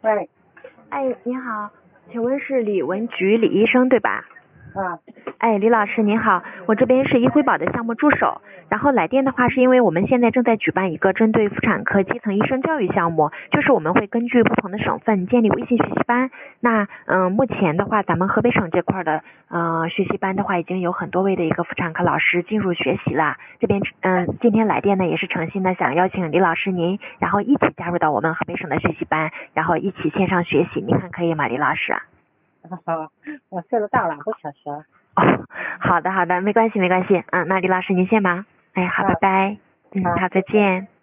喂， 哎，你好，请问是李文菊李医生对吧？ 啊， 哎，李老师您好，我这边是医辉宝的项目助手，然后来电的话是因为我们现在正在举办一个针对妇产科基层医生教育项目，就是我们会根据不同的省份建立微信学习班。那目前的话，咱们河北省这块的学习班的话，已经有很多位的一个妇产科老师进入学习了。这边今天来电呢也是诚心的想邀请李老师您，然后一起加入到我们河北省的学习班，然后一起线上学习，您看可以吗，李老师？ 好，我岁数大了，不想学。 哦，好的，没关系。那李老师您先忙。哎，好，拜拜。好，再见。